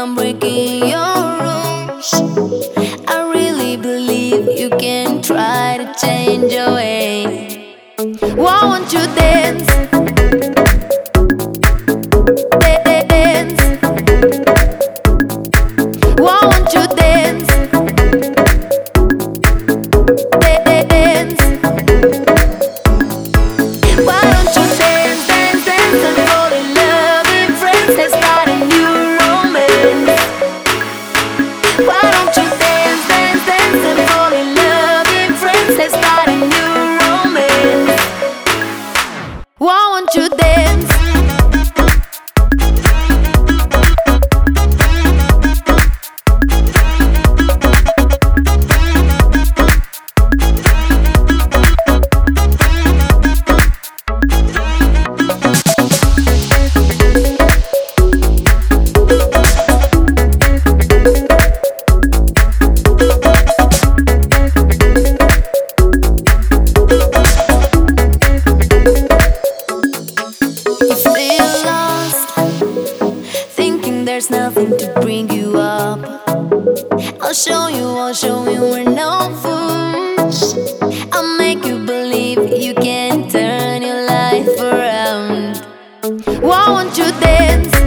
I'm breaking your rules. I really believe you can try to change your way. Why won't you dance? Dance. Why won't you dance? Dance. Why don't you dance, dance, dance and fall in love with friends? Let's start a new romance. Why don't you dance, dance, dance and fall in love with friends? Let's start a new romance. Why won't you dance? There's nothing to bring you up. I'll show you we're no fools. I'll make you believe you can turn your life around. Why won't you dance?